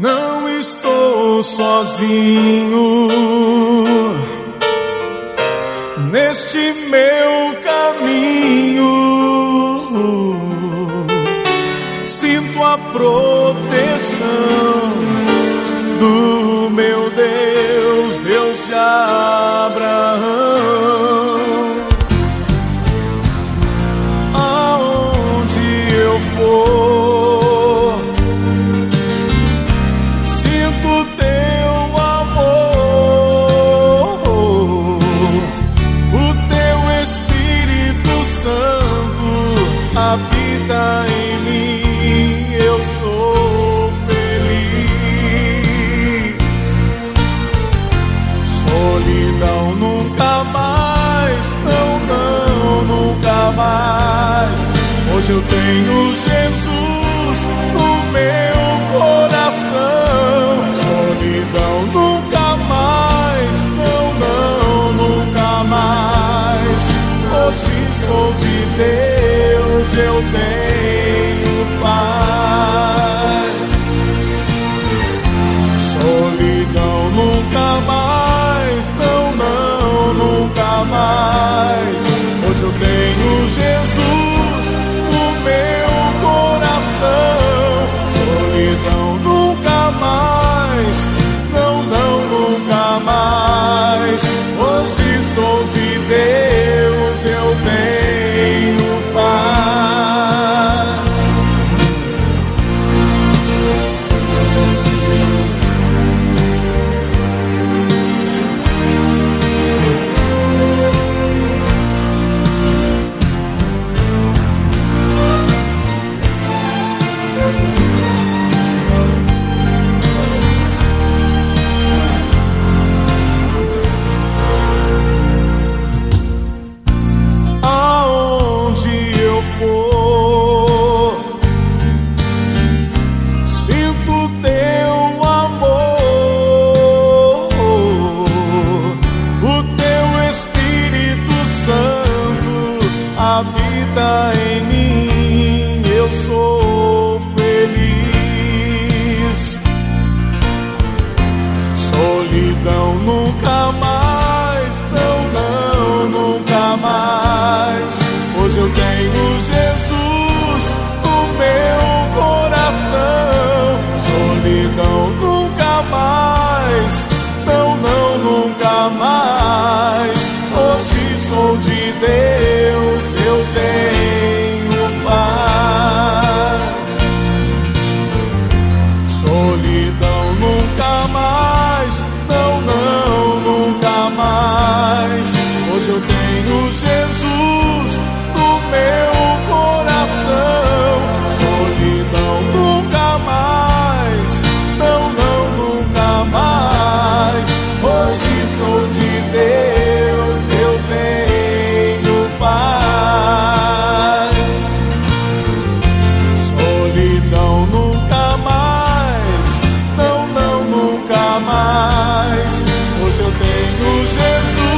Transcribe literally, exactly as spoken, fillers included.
Não estou sozinho neste meu caminho. Sinto a proteção do meu Deus, Deus de Abraão. Aonde eu for, sinto teu amor, o teu Espírito Santo habita em mim, eu sou feliz. Solidão nunca mais, não, não, nunca mais. Hoje eu tenho Jesus no meu coração. Solidão nunca mais, não, não, nunca mais. Hoje sou de Deus, eu tenho paz. Solidão nunca mais, não, não, nunca mais. Hoje eu tenho Jesus no meu coração. Solidão nunca mais, não, não, nunca mais. Hoje sou de Deus, eu tenho paz. Aonde eu for, sinto teu amor, o teu Espírito Santo habita em mim, eu sou feliz. Solidão nunca mais, não, não, nunca mais. Hoje eu tenho Jesus no meu coração. Solidão nunca mais, não, não, nunca mais. Hoje sou de Deus, eu tenho paz. Solidão nunca mais, não, não, nunca mais. Hoje eu tenho Jesus no meu coração. Solidão nunca mais, não, não, nunca mais. Hoje sou de Deus, eu tenho paz. Solidão nunca mais, não, não, nunca mais. Hoje eu tenho Jesus